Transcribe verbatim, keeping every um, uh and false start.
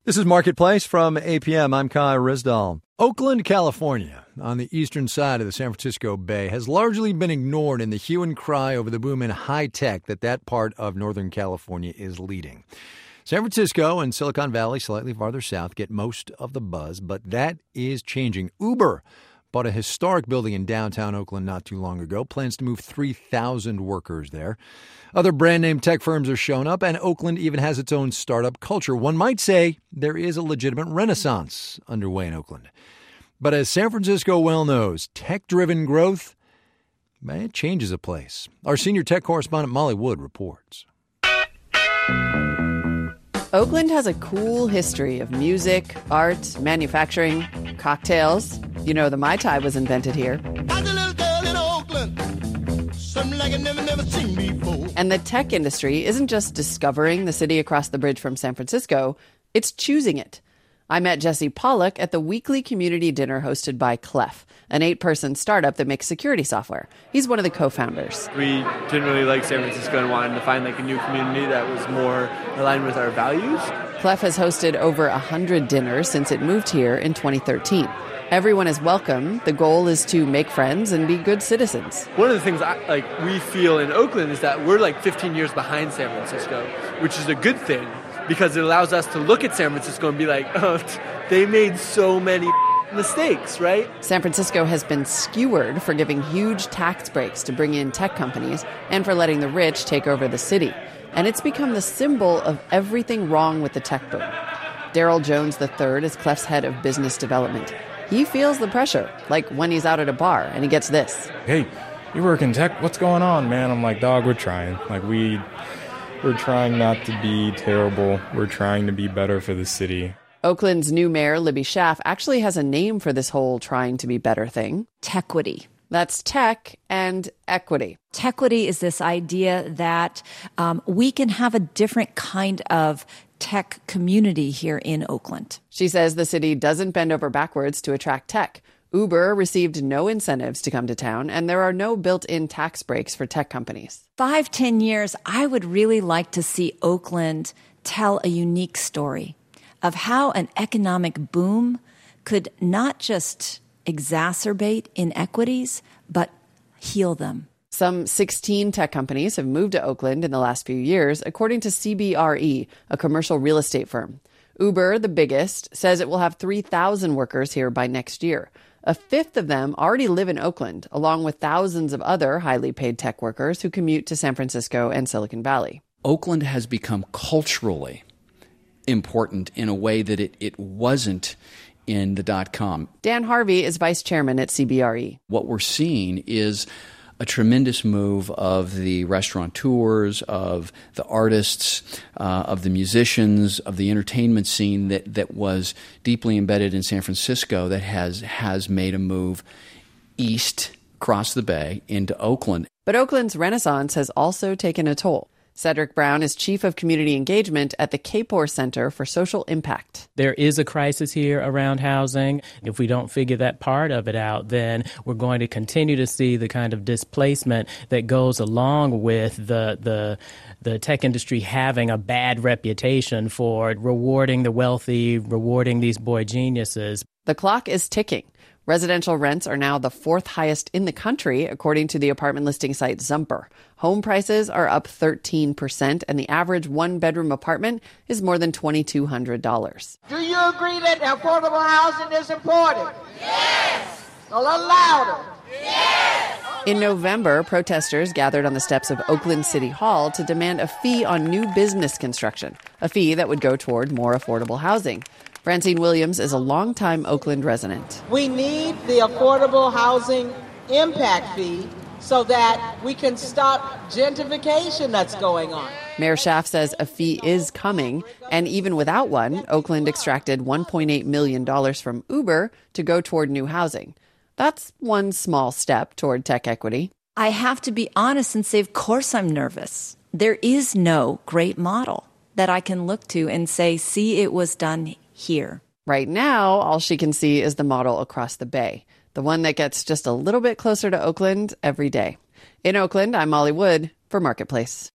This is Marketplace from A P M. I'm Kai Rizdal. Oakland, California, on the eastern side of the San Francisco Bay, has largely been ignored in the hue and cry over the boom in high tech that that part of Northern California is leading. San Francisco and Silicon Valley, slightly farther south, get most of the buzz, but that is changing. Uber bought a historic building in downtown Oakland not too long ago, plans to move three thousand workers there. Other brand-name tech firms are showing up, and Oakland even has its own startup culture. One might say there is a legitimate renaissance underway in Oakland. But as San Francisco well knows, tech-driven growth, man, it changes a place. Our senior tech correspondent Molly Wood reports. Oakland has a cool history of music, art, manufacturing, cocktails. You know, the Mai Tai was invented here. I was a little girl in Oakland, something like I never, never seen before. And the tech industry isn't just discovering the city across the bridge from San Francisco, it's choosing it. I met Jesse Pollock at the weekly community dinner hosted by Clef, an eight-person startup that makes security software. He's one of the co-founders. We didn't really like San Francisco and wanted to find like a new community that was more aligned with our values. Clef has hosted over one hundred dinners since it moved here in twenty thirteen. Everyone is welcome. The goal is to make friends and be good citizens. One of the things I, like we feel in Oakland is that we're like fifteen years behind San Francisco, which is a good thing because it allows us to look at San Francisco and be like, oh, they made so many mistakes, right? San Francisco has been skewered for giving huge tax breaks to bring in tech companies and for letting the rich take over the city. And it's become the symbol of everything wrong with the tech boom. Daryl Jones the third is Clef's head of business development. He feels the pressure, like when he's out at a bar and he gets this. Hey, you work in tech? What's going on, man? I'm like, dog, we're trying. Like, we, we're trying not to be terrible. We're trying to be better for the city. Oakland's new mayor, Libby Schaaf, actually has a name for this whole trying to be better thing. Tequity. That's tech and equity. Tequity is this idea that um, we can have a different kind of tech community here in Oakland. She says the city doesn't bend over backwards to attract tech. Uber received no incentives to come to town, and there are no built-in tax breaks for tech companies. Five, ten years, I would really like to see Oakland tell a unique story of how an economic boom could not just exacerbate inequities, but heal them. Some sixteen tech companies have moved to Oakland in the last few years, according to C B R E, a commercial real estate firm. Uber, the biggest, says it will have three thousand workers here by next year. A fifth of them already live in Oakland, along with thousands of other highly paid tech workers who commute to San Francisco and Silicon Valley. Oakland has become culturally important in a way that it, it wasn't in the dot-com. Dan Harvey is vice chairman at C B R E. What we're seeing is a tremendous move of the restaurateurs, of the artists, uh, of the musicians, of the entertainment scene that, that was deeply embedded in San Francisco that has, has made a move east across the bay into Oakland. But Oakland's renaissance has also taken a toll. Cedric Brown is chief of community engagement at the Kapor Center for Social Impact. There is a crisis here around housing. If we don't figure that part of it out, then we're going to continue to see the kind of displacement that goes along with the the the tech industry having a bad reputation for rewarding the wealthy, rewarding these boy geniuses. The clock is ticking. Residential rents are now the fourth highest in the country, according to the apartment listing site Zumper. Home prices are up thirteen percent, and the average one-bedroom apartment is more than two thousand two hundred dollars. Do you agree that affordable housing is important? Yes! A little louder. Yes! In November, protesters gathered on the steps of Oakland City Hall to demand a fee on new business construction, a fee that would go toward more affordable housing. Francine Williams is a longtime Oakland resident. We need the affordable housing impact fee so that we can stop gentrification that's going on. Mayor Schaaf says a fee is coming, and even without one, Oakland extracted one point eight million dollars from Uber to go toward new housing. That's one small step toward tech equity. I have to be honest and say, of course I'm nervous. There is no great model that I can look to and say, see, it was done here. Right now, all she can see is the model across the bay, the one that gets just a little bit closer to Oakland every day. In Oakland, I'm Molly Wood for Marketplace.